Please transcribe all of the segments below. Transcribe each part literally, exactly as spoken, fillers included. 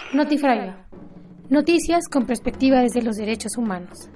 Notifragua. Noticias con perspectiva desde los derechos humanos.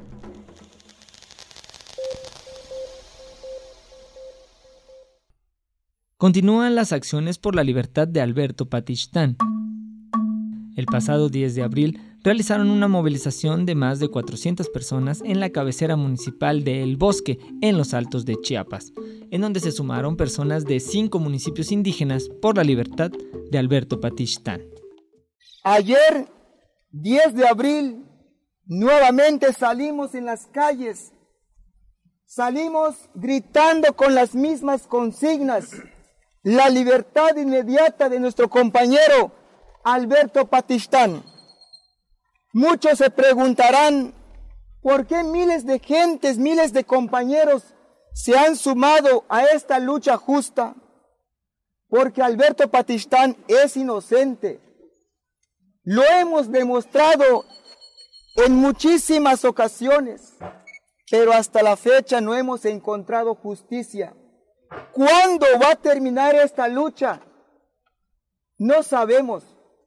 Continúan las acciones por la libertad de Alberto Patistán. El pasado diez de abril realizaron una movilización de más de cuatrocientas personas en la cabecera municipal de El Bosque, en los Altos de Chiapas, en donde se sumaron personas de cinco municipios indígenas por la libertad de Alberto Patistán. Ayer, diez de abril, nuevamente salimos en las calles. Salimos gritando con las mismas consignas: la libertad inmediata de nuestro compañero Alberto Patistán. Muchos se preguntarán por qué miles de gentes, miles de compañeros se han sumado a esta lucha justa. Porque Alberto Patistán es inocente. Lo hemos demostrado en muchísimas ocasiones, pero hasta la fecha no hemos encontrado justicia. ¿Cuándo va a terminar esta lucha? No sabemos.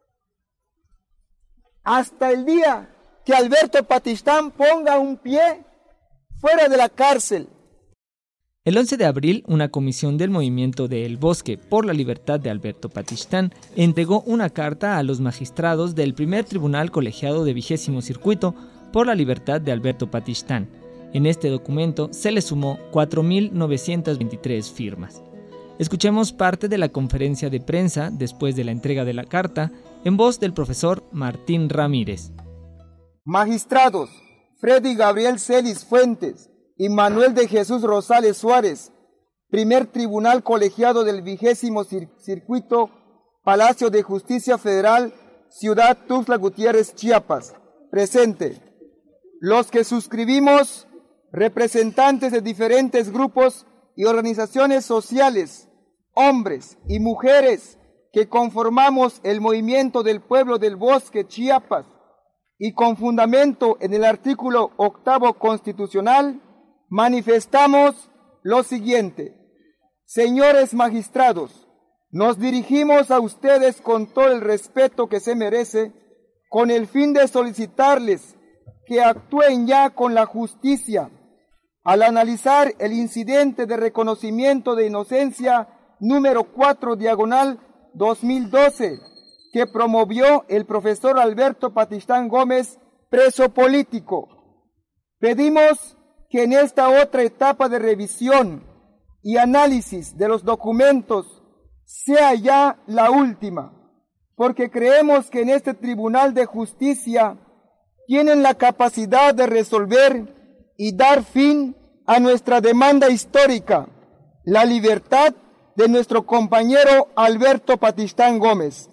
Hasta el día que Alberto Patistán ponga un pie fuera de la cárcel. El once de abril, una comisión del movimiento de El Bosque por la libertad de Alberto Patistán entregó una carta a los magistrados del primer tribunal colegiado de vigésimo circuito por la libertad de Alberto Patistán. En este documento se le sumó cuatro mil novecientas veintitrés firmas. Escuchemos parte de la conferencia de prensa después de la entrega de la carta en voz del profesor Martín Ramírez. Magistrados Freddy Gabriel Celis Fuentes y Manuel de Jesús Rosales Suárez, primer tribunal colegiado del vigésimo circuito, Palacio de Justicia Federal, Ciudad Tuxtla Gutiérrez, Chiapas. Presente. Los que suscribimos, representantes de diferentes grupos y organizaciones sociales, hombres y mujeres que conformamos el movimiento del pueblo del Bosque, Chiapas, y con fundamento en el artículo octavo constitucional, manifestamos lo siguiente. Señores magistrados, nos dirigimos a ustedes con todo el respeto que se merece, con el fin de solicitarles que actúen ya con la justicia al analizar el incidente de reconocimiento de inocencia número cuatro diagonal dos mil doce que promovió el profesor Alberto Patistán Gómez, preso político. Pedimos que en esta otra etapa de revisión y análisis de los documentos sea ya la última, porque creemos que en este Tribunal de Justicia tienen la capacidad de resolver y dar fin a nuestra demanda histórica, la libertad de nuestro compañero Alberto Patistán Gómez.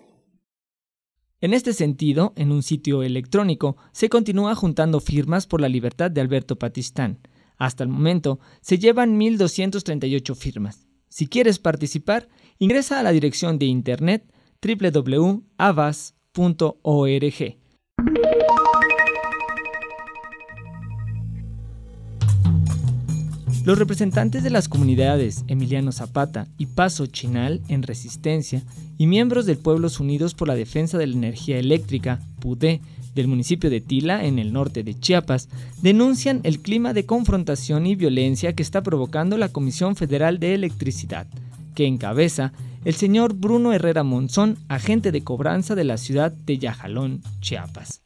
En este sentido, en un sitio electrónico se continúa juntando firmas por la libertad de Alberto Patistán. Hasta el momento se llevan mil doscientas treinta y ocho firmas. Si quieres participar, ingresa a la dirección de internet doble u doble u doble u punto avas punto org. Los representantes de las comunidades Emiliano Zapata y Paso Chinal en Resistencia y miembros del Pueblos Unidos por la Defensa de la Energía Eléctrica, P U D E, del municipio de Tila, en el norte de Chiapas, denuncian el clima de confrontación y violencia que está provocando la Comisión Federal de Electricidad, que encabeza el señor Bruno Herrera Monzón, agente de cobranza de la ciudad de Yajalón, Chiapas.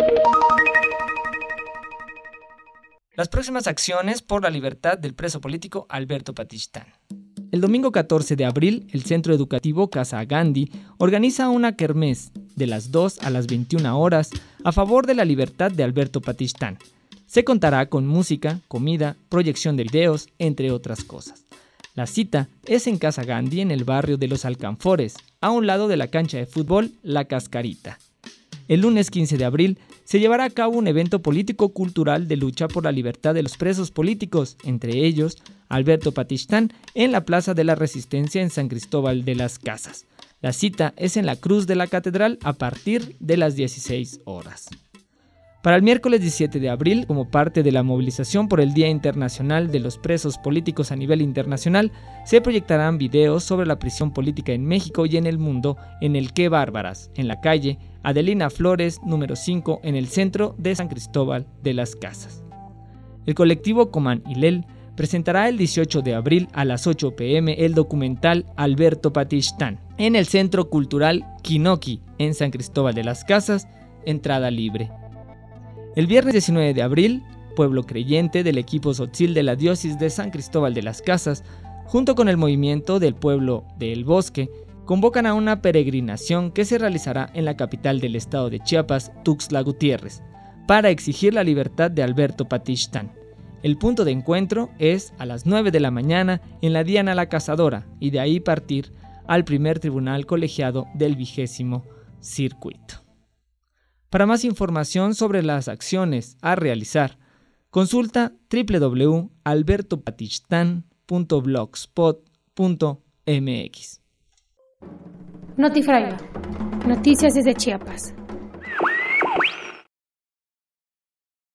Las próximas acciones por la libertad del preso político Alberto Patistán. El domingo catorce de abril, el Centro Educativo Casa Gandhi organiza una kermés de las dos a las veintiuna horas a favor de la libertad de Alberto Patistán. Se contará con música, comida, proyección de videos, entre otras cosas. La cita es en Casa Gandhi, en el barrio de Los Alcanfores, a un lado de la cancha de fútbol La Cascarita. El lunes quince de abril se llevará a cabo un evento político-cultural de lucha por la libertad de los presos políticos, entre ellos Alberto Patistán, en la Plaza de la Resistencia en San Cristóbal de las Casas. La cita es en la Cruz de la Catedral a partir de las dieciséis horas. Para el miércoles diecisiete de abril, como parte de la movilización por el Día Internacional de los Presos Políticos a nivel internacional, se proyectarán videos sobre la prisión política en México y en el mundo en el Qué Bárbaras, en la calle Adelina Flores, número cinco, en el centro de San Cristóbal de las Casas. El colectivo Comán Hilel presentará el dieciocho de abril a las ocho pe eme el documental Alberto Patistán en el Centro Cultural Quinoqui, en San Cristóbal de las Casas, entrada libre. El viernes diecinueve de abril, pueblo creyente del equipo Tzotzil de la diócesis de San Cristóbal de las Casas, junto con el movimiento del pueblo de El Bosque, convocan a una peregrinación que se realizará en la capital del estado de Chiapas, Tuxtla Gutiérrez, para exigir la libertad de Alberto Patistán. El punto de encuentro es a las nueve de la mañana en la Diana la Cazadora y de ahí partir al primer tribunal colegiado del vigésimo circuito. Para más información sobre las acciones a realizar, consulta doble u doble u doble u punto alberto patistán punto blogspot punto eme equis. Notifraya. Noticias desde Chiapas.